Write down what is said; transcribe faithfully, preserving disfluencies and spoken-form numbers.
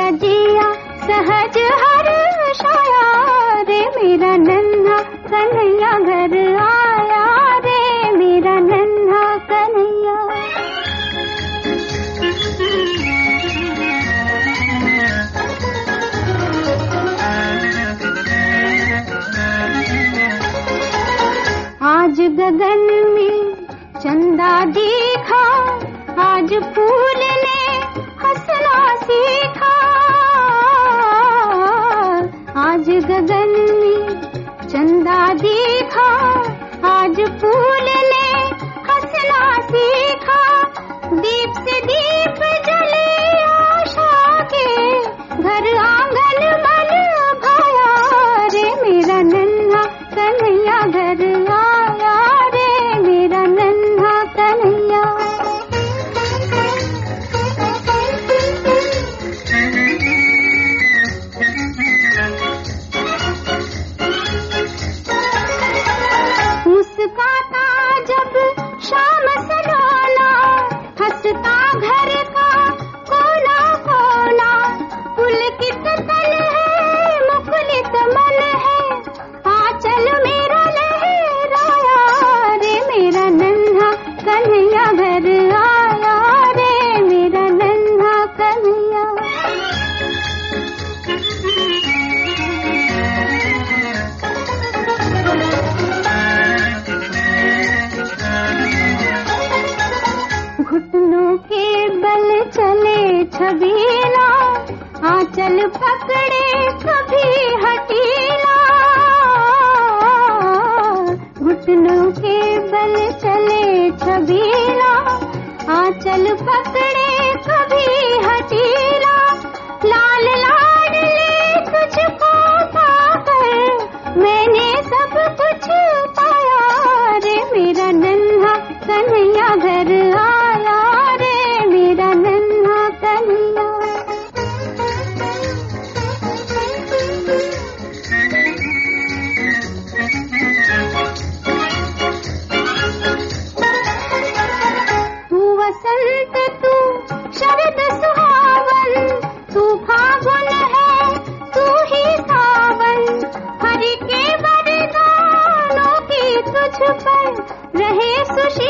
जिया सहज हर्षाया रे मेरा नन्हा कन्हैया घर आया रे मेरा नन्हा कन्हैया। आज गगन में चंदा देखा, आज फूल ने हंसना सीखा। आज गगन में चंदा देखा, आज फूल ने हंसना सीखा। दीप से दीप जले आशा के, घर आंगन मन भाया रे मेरा नन्हा कन्हैया घर आया रे मेरा नन्हा कन्हैया। मुस्काता जब शाम सलोना, हंसता घर का कोना कोना। पुलकित तन है मुखलित मन है, आंचल मेरा लहराया रे मेरा नन्हा कन्हैया घर आया रे मेरा नन्हा कन्हैया। घुटनों के बल चले छबीला, आंचल पकड़े कभी हटीला। घुटनों के बल चले छबीला, आंचल पकड़े कभी हटीला। लाल लाडले तुझको पाकर मैंने सब कुछ पाया रे मेरा नन्हा कन्हैया घर आया रे मेरा नन्हा कन्हैया। तू वसंत तू शरद सुहावन, तू फागुन है तू ही सावन। हरि के वरदानों की तुझ पर रहे सुशी